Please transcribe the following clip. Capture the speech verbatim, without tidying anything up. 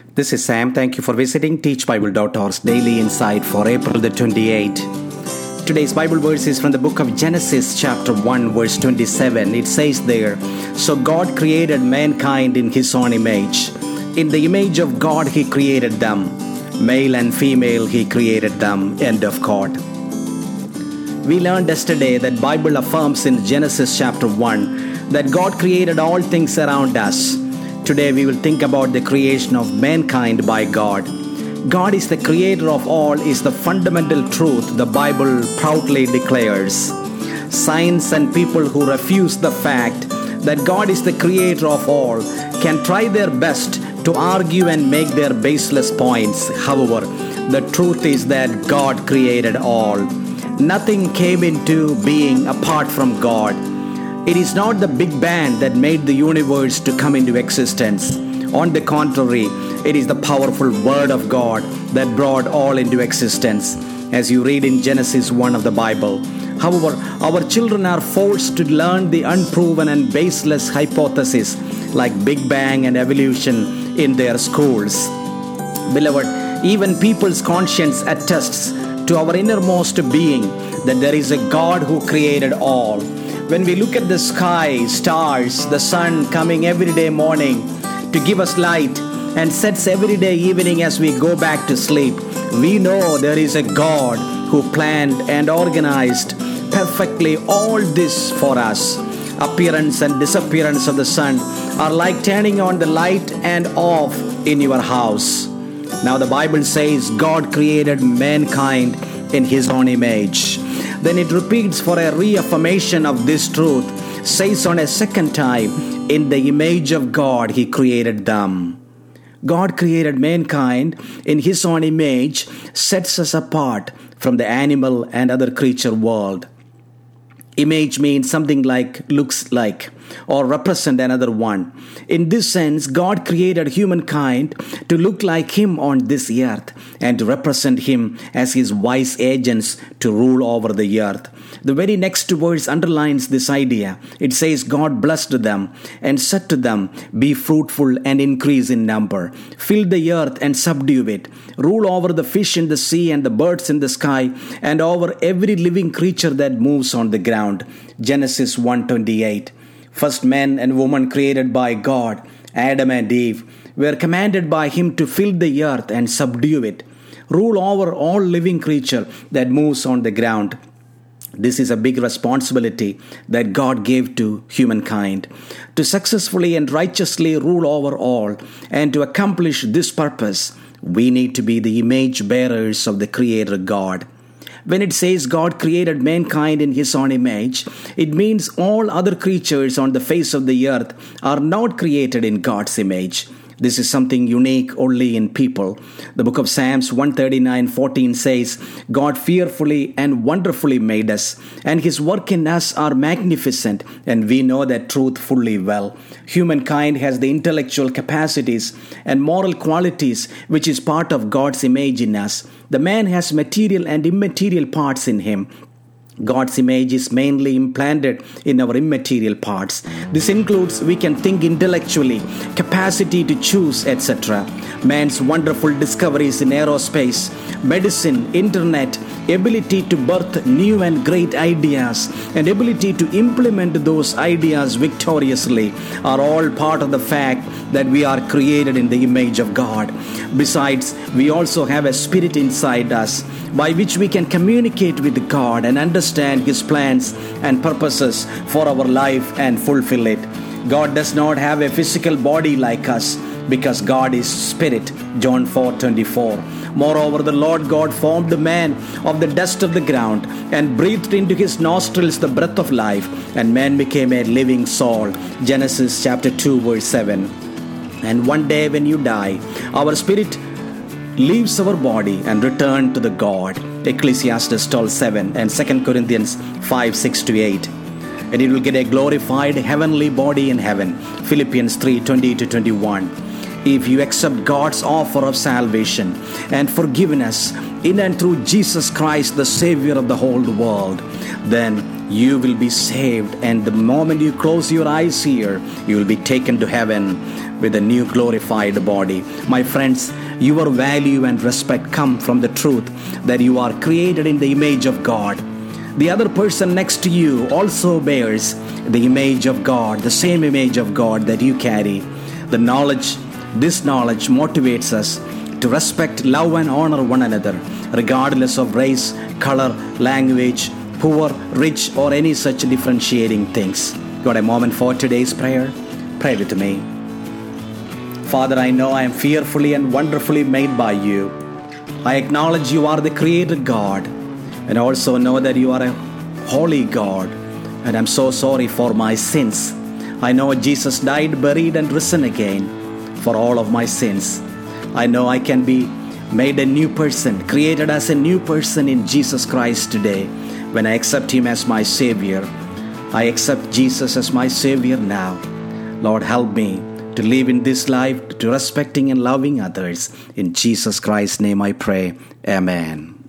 This is Sam. Thank you for visiting teach bible dot org's Daily Insight for April the twenty-eighth. Today's Bible verse is from the book of Genesis chapter one verse twenty-seven. It says there, "So God created mankind in His own image. In the image of God He created them. Male and female He created them." End of quote. We learned yesterday that Bible affirms in Genesis chapter one that God created all things around us. Today we will think about the creation of mankind by God. God is the creator of all is the fundamental truth the Bible proudly declares. Science and people who refuse the fact that God is the creator of all can try their best to argue and make their baseless points. However, the truth is that God created all. Nothing came into being apart from God. It is not the Big Bang that made the universe to come into existence. On the contrary, it is the powerful Word of God that brought all into existence, as you read in Genesis one of the Bible. However, our children are forced to learn the unproven and baseless hypotheses like Big Bang and evolution in their schools. Beloved, even people's conscience attests to our innermost being that there is a God who created all. When we look at the sky, stars, the sun coming every day morning to give us light and sets every day evening as we go back to sleep, we know there is a God who planned and organized perfectly all this for us. Appearance and disappearance of the sun are like turning on the light and off in your house. Now the Bible says God created mankind in His own image. Then it repeats for a reaffirmation of this truth, says on a second time, in the image of God He created them. God created mankind in His own image, sets us apart from the animal and other creature world. Image means something like, looks like, or represent another one. In this sense, God created humankind to look like Him on this earth and to represent Him as His wise agents to rule over the earth. The very next verse underlines this idea. It says, God blessed them and said to them, "Be fruitful and increase in number. Fill the earth and subdue it. Rule over the fish in the sea and the birds in the sky and over every living creature that moves on the ground." Genesis one twenty-eight. First man and woman created by God, Adam and Eve, were commanded by Him to fill the earth and subdue it. Rule over all living creature that moves on the ground. This is a big responsibility that God gave to humankind. To successfully and righteously rule over all and to accomplish this purpose, we need to be the image bearers of the Creator God. When it says God created mankind in His own image, it means all other creatures on the face of the earth are not created in God's image. This is something unique only in people. The book of Psalms one thirty-nine fourteen says, "God fearfully and wonderfully made us, and His work in us are magnificent, and we know that truth fully well." Humankind has the intellectual capacities and moral qualities which is part of God's image in us. The man has material and immaterial parts in him. God's image is mainly implanted in our immaterial parts. This includes we can think intellectually, capacity to choose, et cetera. Man's wonderful discoveries in aerospace, medicine, internet, ability to birth new and great ideas, and ability to implement those ideas victoriously are all part of the fact that we are created in the image of God. Besides, we also have a spirit inside us by which we can communicate with God and understand His plans and purposes for our life and fulfill it. God does not have a physical body like us because God is spirit. John four twenty-four. Moreover, the Lord God formed the man of the dust of the ground and breathed into his nostrils the breath of life, and man became a living soul. Genesis chapter two verse seven. And one day when you die, our spirit leaves our body and return to the God. Ecclesiastes twelve seven and Second Corinthians five six to eight. And it will get a glorified heavenly body in heaven. Philippians three twenty to twenty-one. If you accept God's offer of salvation and forgiveness in and through Jesus Christ, the Savior of the whole world, then you will be saved. And the moment you close your eyes here, you will be taken to heaven with a new glorified body. My friends, your value and respect come from the truth that you are created in the image of God. The other person next to you also bears the image of God, the same image of God that you carry. The knowledge, this knowledge motivates us to respect, love, and honor one another, regardless of race, color, language, poor, rich, or any such differentiating things. Got a moment for today's prayer? Pray with me. Father, I know I am fearfully and wonderfully made by you. I acknowledge you are the Creator God, and also know that you are a holy God, and I'm so sorry for my sins. I know Jesus died, buried, and risen again for all of my sins. I know I can be made a new person, created as a new person in Jesus Christ today when I accept Him as my Savior. I accept Jesus as my Savior now. Lord, help me to live in this life, to respecting and loving others. In Jesus Christ's name I pray. Amen.